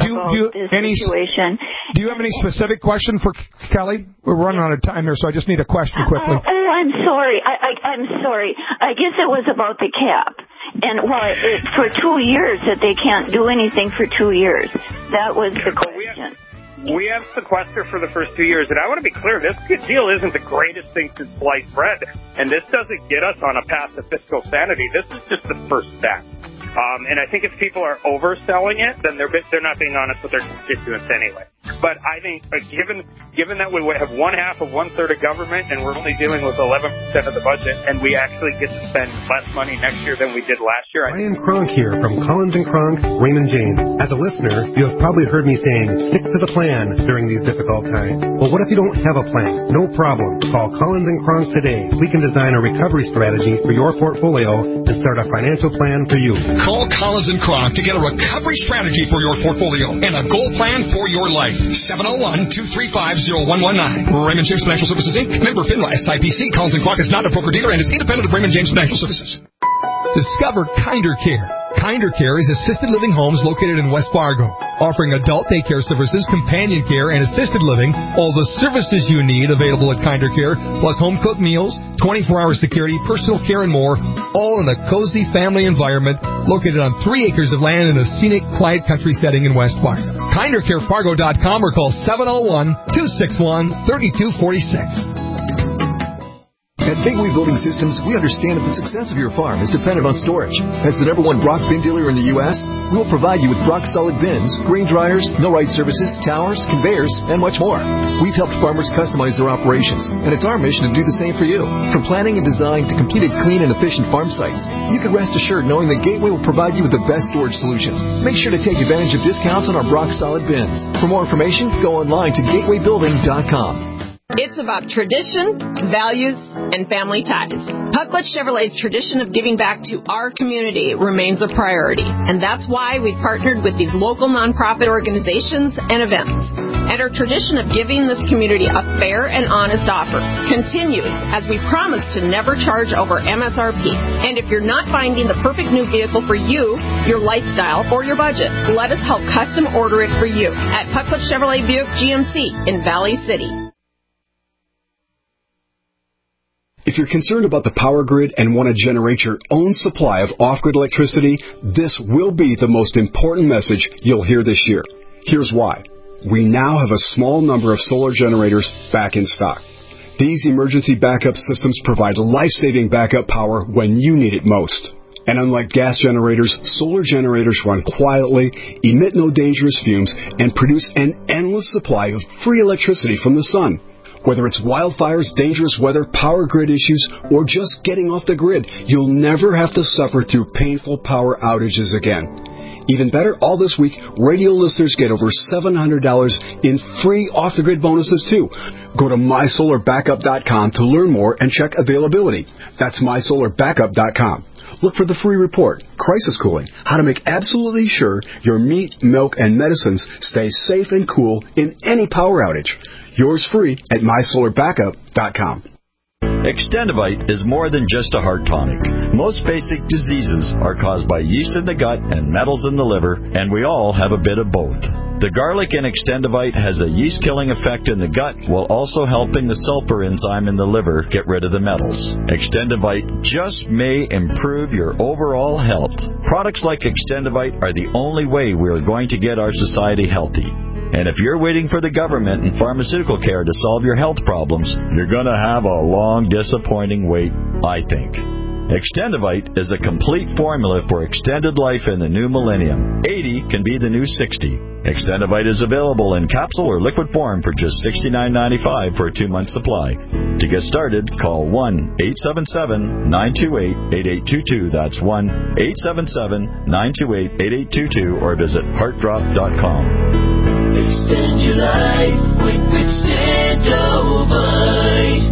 have any specific question for Kelly? We're running out of time here, so I just need a question quickly. I'm sorry. I'm sorry. I guess it was about the cap. And for 2 years that they can't do anything for 2 years. That was the question. We have sequester for the first 2 years, and I want to be clear, this deal isn't the greatest thing since sliced bread, and this doesn't get us on a path to fiscal sanity. This is just the first step. And I think if people are overselling it, then they're not being honest with their constituents anyway. But I think, given that we have one half of 1/3 of government, and we're only dealing with 11% of the budget, and we actually get to spend less money next year than we did last year. Ryan Kronk here from Collins & Kronk, Raymond James. As a listener, you have probably heard me saying, stick to the plan during these difficult times. Well, what if you don't have a plan? No problem. Call Collins & Kronk today. We can design a recovery strategy for your portfolio and start a financial plan for you. Call Collins & Kronk to get a recovery strategy for your portfolio and a goal plan for your life. 701-235-0119. Raymond James Financial Services, Inc. Member FINRA, SIPC. Collins & Kronk is not a broker-dealer and is independent of Raymond James Financial Services. Discover Kinder Care. Kinder Care is assisted living homes located in West Fargo, offering adult daycare services, companion care, and assisted living. All the services you need available at Kinder Care, plus home-cooked meals, 24-hour security, personal care, and more, all in a cozy family environment located on 3 acres of land in a scenic, quiet country setting in West Fargo. KinderCareFargo.com or call 701-261-3246. At Gateway Building Systems, we understand that the success of your farm is dependent on storage. As the #1 Brock bin dealer in the U.S., we will provide you with Brock solid bins, grain dryers, no-ride services, towers, conveyors, and much more. We've helped farmers customize their operations, and it's our mission to do the same for you. From planning and design to completed clean and efficient farm sites, you can rest assured knowing that Gateway will provide you with the best storage solutions. Make sure to take advantage of discounts on our Brock solid bins. For more information, go online to gatewaybuilding.com. It's about tradition, values, and family ties. Pucklet Chevrolet's tradition of giving back to our community remains a priority, and that's why we've partnered with these local nonprofit organizations and events. And our tradition of giving this community a fair and honest offer continues as we promise to never charge over MSRP. And if you're not finding the perfect new vehicle for you, your lifestyle, or your budget, let us help custom order it for you at Pucklet Chevrolet Buick GMC in Valley City. If you're concerned about the power grid and want to generate your own supply of off-grid electricity, this will be the most important message you'll hear this year. Here's why. We now have a small number of solar generators back in stock. These emergency backup systems provide life-saving backup power when you need it most. And unlike gas generators, solar generators run quietly, emit no dangerous fumes, and produce an endless supply of free electricity from the sun. Whether it's wildfires, dangerous weather, power grid issues, or just getting off the grid, you'll never have to suffer through painful power outages again. Even better, all this week, radio listeners get over $700 in free off-the-grid bonuses, too. Go to MySolarBackup.com to learn more and check availability. That's MySolarBackup.com. Look for the free report, Crisis Cooling, how to make absolutely sure your meat, milk, and medicines stay safe and cool in any power outage. Yours free at MySolarBackup.com. Extendivite is more than just a heart tonic. Most basic diseases are caused by yeast in the gut and metals in the liver, and we all have a bit of both. The garlic in Extendivite has a yeast-killing effect in the gut while also helping the sulfur enzyme in the liver get rid of the metals. Extendivite just may improve your overall health. Products like Extendivite are the only way we are going to get our society healthy. And if you're waiting for the government and pharmaceutical care to solve your health problems, you're going to have a long, disappointing wait, I think. Extendivite is a complete formula for extended life in the new millennium. 80 can be the new 60. Extendivite is available in capsule or liquid form for just $69.95 for a 2-month supply. To get started, call 1-877-928-8822. That's 1-877-928-8822 or visit heartdrop.com. Extend your life with Extendivite.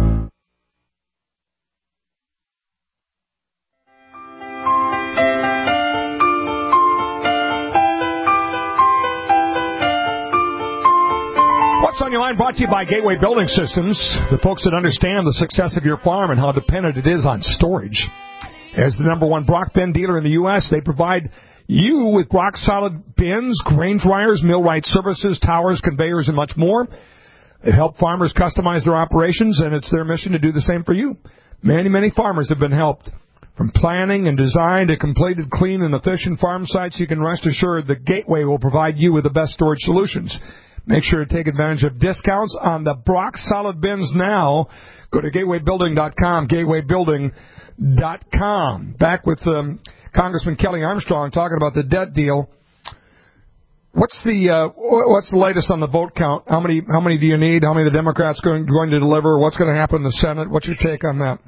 on Your Mind brought to you by Gateway Building Systems, the folks that understand the success of your farm and how dependent it is on storage. As the #1 Brock bin dealer in the U.S., they provide you with rock-solid bins, grain dryers, millwright services, towers, conveyors, and much more. They help farmers customize their operations, and it's their mission to do the same for you. Many, many farmers have been helped. From planning and design to completed clean and efficient farm sites, you can rest assured that Gateway will provide you with the best storage solutions. Make sure to take advantage of discounts on the Brock Solid Bins now. Go to gatewaybuilding.com, gatewaybuilding.com. Back with Congressman Kelly Armstrong talking about the debt deal. What's the latest on the vote count? How many do you need? How many of the Democrats going to deliver? What's going to happen in the Senate? What's your take on that?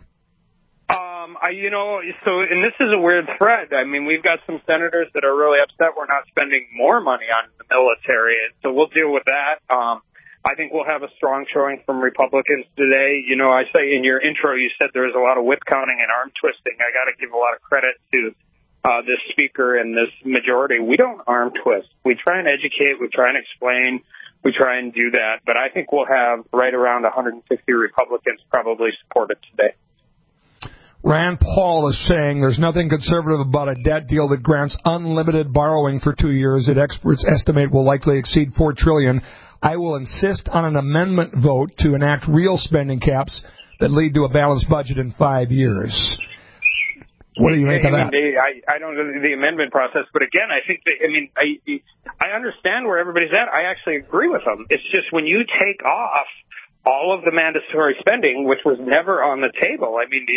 And this is a weird thread. I mean, we've got some senators that are really upset we're not spending more money on the military, and so we'll deal with that. I think we'll have a strong showing from Republicans today. You know, I say in your intro, you said there was a lot of whip counting and arm twisting. I got to give a lot of credit to this speaker and this majority. We don't arm twist. We try and educate. We try and explain. We try and do that. But I think we'll have right around 150 Republicans probably support it today. Rand Paul is saying there's nothing conservative about a debt deal that grants unlimited borrowing for 2 years that experts estimate will likely exceed $4 trillion. I will insist on an amendment vote to enact real spending caps that lead to a balanced budget in 5 years. What do you make of that? I don't know the amendment process, but again, I think I understand where everybody's at. I actually agree with them. It's just when you take off all of the mandatory spending, which was never on the table.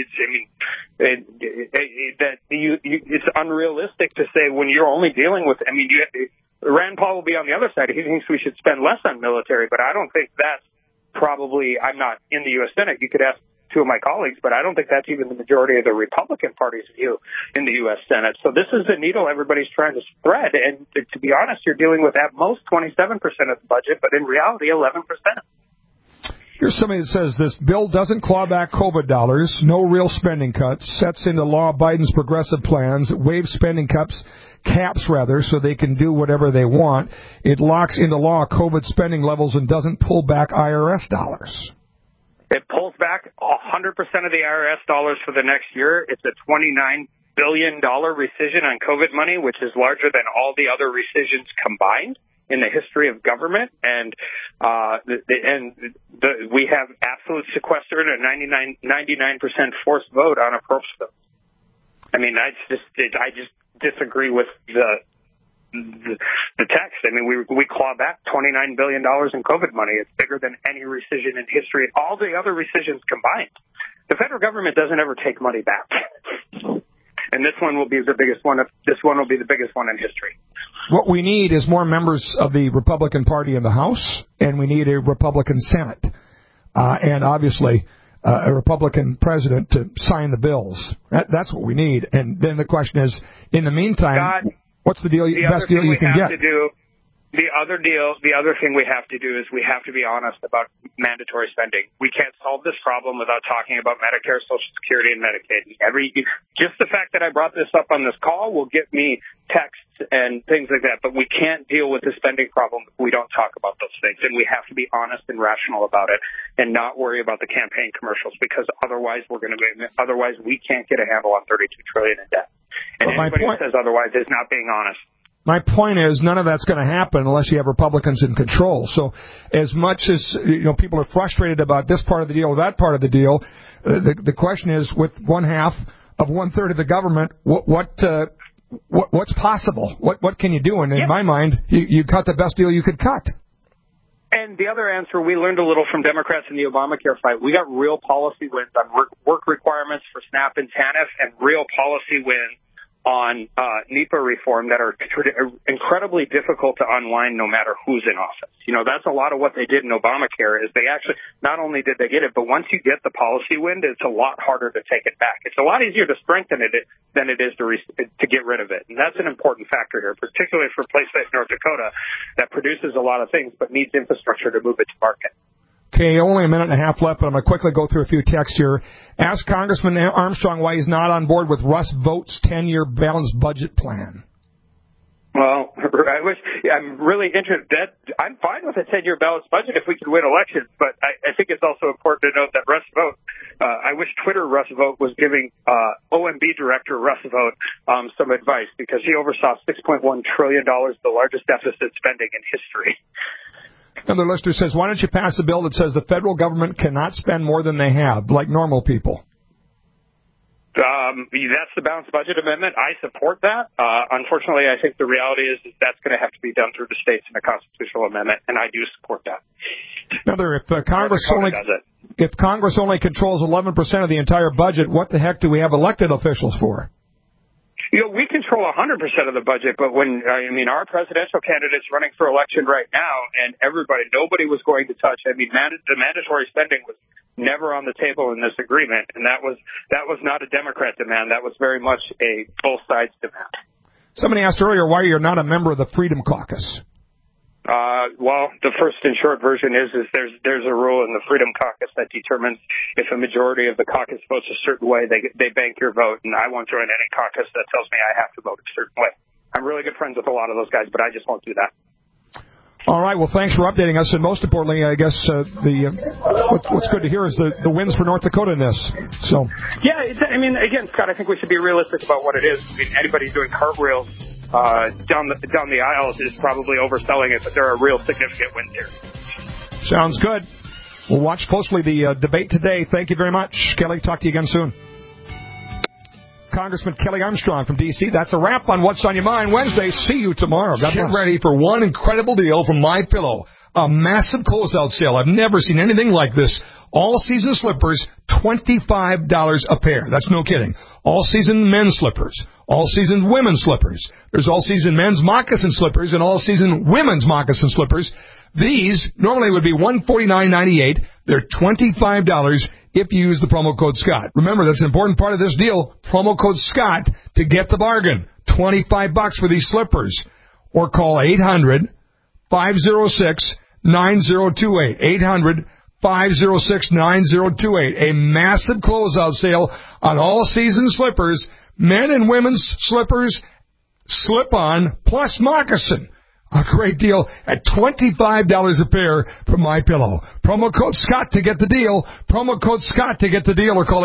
It's unrealistic to say when you're only dealing with. Rand Paul will be on the other side. He thinks we should spend less on military, but I don't think that's probably. I'm not in the U.S. Senate. You could ask two of my colleagues, but I don't think that's even the majority of the Republican Party's view in the U.S. Senate. So this is the needle everybody's trying to thread. And to be honest, you're dealing with at most 27% of the budget, but in reality, 11%. Here's somebody that says this bill doesn't claw back COVID dollars, no real spending cuts, sets into law Biden's progressive plans, waives spending caps, so they can do whatever they want. It locks into law COVID spending levels and doesn't pull back IRS dollars. It pulls back 100% of the IRS dollars for the next year. It's a $29 billion rescission on COVID money, which is larger than all the other rescissions combined in the history of government, and we have absolute sequester and a 99% forced vote on approach bills. I just disagree with the text. We claw back $29 billion in COVID money. It's bigger than any rescission in history, and all the other rescissions combined. The federal government doesn't ever take money back. And this one will be the biggest one. This one will be the biggest one in history. What we need is more members of the Republican Party in the House, and we need a Republican Senate, and obviously a Republican president to sign the bills. That's what we need. And then the question is, in the meantime, what's the deal? Best deal you can get? The other thing we have to do is we have to be honest about mandatory spending. We can't solve this problem without talking about Medicare, Social Security, and Medicaid. Just the fact that I brought this up on this call will get me texts and things like that, but we can't deal with the spending problem if we don't talk about those things, and we have to be honest and rational about it and not worry about the campaign commercials, because otherwise we can't get a handle on $32 trillion in debt. And anybody who says otherwise is not being honest. My point is, none of that's going to happen unless you have Republicans in control. So, as much as people are frustrated about this part of the deal or that part of the deal, the question is, with 1/3 of the government, what's possible? What can you do? And in my mind, you cut the best deal you could cut. And the other answer, we learned a little from Democrats in the Obamacare fight. We got real policy wins on work requirements for SNAP and TANF, and real policy wins on NEPA reform that are incredibly difficult to unwind no matter who's in office. That's a lot of what they did in Obamacare is they actually, not only did they get it, but once you get the policy wind, it's a lot harder to take it back. It's a lot easier to strengthen it than it is to get rid of it. And that's an important factor here, particularly for a place like North Dakota that produces a lot of things but needs infrastructure to move it to market. Okay, only a minute and a half left, but I'm going to quickly go through a few texts here. Ask Congressman Armstrong why he's not on board with Russ Vought's 10-year balanced budget plan. Well, I'm really interested. I'm fine with a 10-year balanced budget if we can win elections, but I think it's also important to note that Russ Vought, I wish Twitter Russ Vought was giving OMB Director Russ Vought some advice, because he oversaw $6.1 trillion, the largest deficit spending in history. Another listener says, why don't you pass a bill that says the federal government cannot spend more than they have, like normal people? That's the balanced budget amendment. I support that. Unfortunately, I think the reality is that's going to have to be done through the states in a constitutional amendment, and I do support that. Another, if Congress only controls 11% of the entire budget, what the heck do we have elected officials for? We control 100% of the budget, but our presidential candidate's running for election right now, and nobody was going to touch. The mandatory spending was never on the table in this agreement, and that was not a Democrat demand. That was very much a both sides demand. Somebody asked earlier why you're not a member of the Freedom Caucus. Well, the first and short version is there's a rule in the Freedom Caucus that determines if a majority of the caucus votes a certain way, they bank your vote, and I won't join any caucus that tells me I have to vote a certain way. I'm really good friends with a lot of those guys, but I just won't do that. All right. Well, thanks for updating us, and most importantly, I guess what's good to hear is the wins for North Dakota in this. So. Yeah. Again, Scott, I think we should be realistic about what it is. Anybody doing cartwheels down the aisles is probably overselling it, but there are real significant wins here. Sounds good. We'll watch closely the debate today. Thank you very much, Kelly. Talk to you again soon. Congressman Kelly Armstrong from D.C. That's a wrap on What's on Your Mind Wednesday. See you tomorrow. Get ready for one incredible deal from MyPillow. A massive closeout sale. I've never seen anything like this. All-season slippers, $25 a pair. That's no kidding. All-season men's slippers. All-season women's slippers. There's all-season men's moccasin slippers and all-season women's moccasin slippers. These normally would be $149.98. They're $25 if you use the promo code Scott. Remember, that's an important part of this deal. Promo code Scott to get the bargain. $25 for these slippers. Or call 800-506-9028. 800-506-9028. A massive closeout sale on all-season slippers, men and women's slippers, slip-on, plus moccasin. A great deal at $25 a pair from MyPillow. Promo code Scott to get the deal. Promo code Scott to get the deal, or call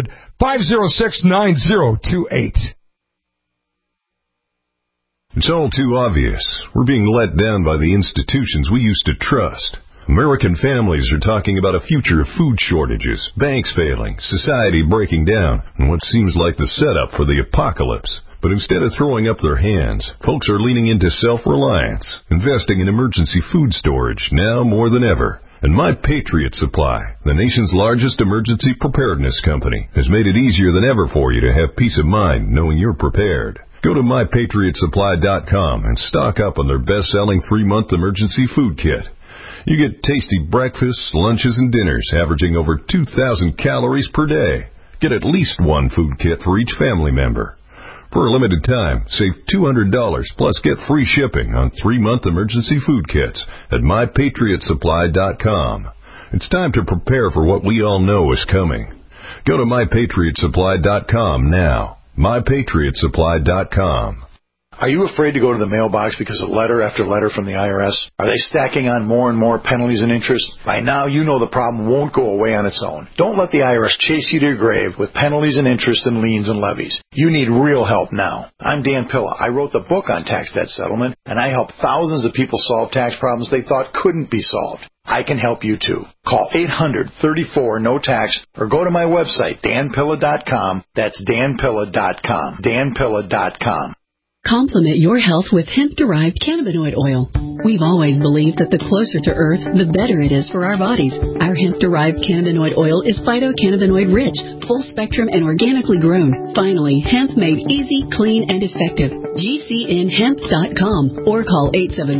800-506-9028. It's all too obvious. We're being let down by the institutions we used to trust. American families are talking about a future of food shortages, banks failing, society breaking down, and what seems like the setup for the apocalypse. But instead of throwing up their hands, folks are leaning into self-reliance, investing in emergency food storage now more than ever. And My Patriot Supply, the nation's largest emergency preparedness company, has made it easier than ever for you to have peace of mind knowing you're prepared. Go to MyPatriotSupply.com and stock up on their best-selling 3-month emergency food kit. You get tasty breakfasts, lunches, and dinners averaging over 2,000 calories per day. Get at least one food kit for each family member. For a limited time, save $200 plus get free shipping on 3-month emergency food kits at MyPatriotSupply.com. It's time to prepare for what we all know is coming. Go to MyPatriotSupply.com now. MyPatriotSupply.com. Are you afraid to go to the mailbox because of letter after letter from the IRS? Are they stacking on more and more penalties and interest? By now, you know the problem won't go away on its own. Don't let the IRS chase you to your grave with penalties and interest and liens and levies. You need real help now. I'm Dan Pilla. I wrote the book on tax debt settlement, and I help thousands of people solve tax problems they thought couldn't be solved. I can help you too. Call 800-34-NO-TAX or go to my website, danpilla.com. That's danpilla.com. danpilla.com. Complement your health with hemp-derived cannabinoid oil. We've always believed that the closer to Earth, the better it is for our bodies. Our hemp-derived cannabinoid oil is phytocannabinoid-rich, full-spectrum, and organically grown. Finally, hemp made easy, clean, and effective. GCNhemp.com or call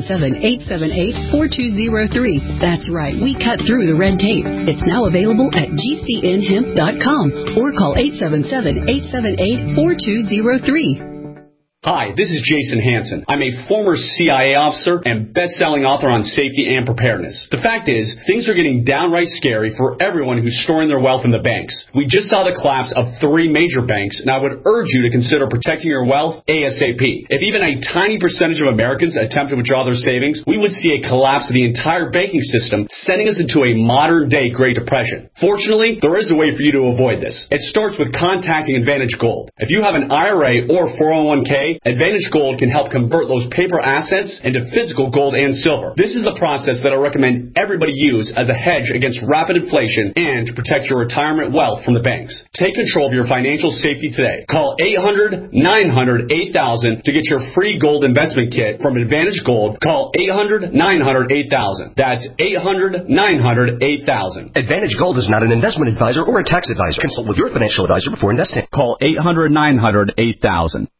877-878-4203. That's right, we cut through the red tape. It's now available at GCNhemp.com or call 877-878-4203. Hi, this is Jason Hansen. I'm a former CIA officer and best-selling author on safety and preparedness. The fact is, things are getting downright scary for everyone who's storing their wealth in the banks. We just saw the collapse of 3 major banks, and I would urge you to consider protecting your wealth ASAP. If even a tiny percentage of Americans attempt to withdraw their savings, we would see a collapse of the entire banking system, sending us into a modern-day Great Depression. Fortunately, there is a way for you to avoid this. It starts with contacting Advantage Gold. If you have an IRA or 401k, Advantage Gold can help convert those paper assets into physical gold and silver. This is the process that I recommend everybody use as a hedge against rapid inflation and to protect your retirement wealth from the banks. Take control of your financial safety today. Call 800-900-8000 to get your free gold investment kit from Advantage Gold. Call 800-900-8000. That's 800-900-8000. Advantage Gold is not an investment advisor or a tax advisor. Consult with your financial advisor before investing. Call 800-900-8000.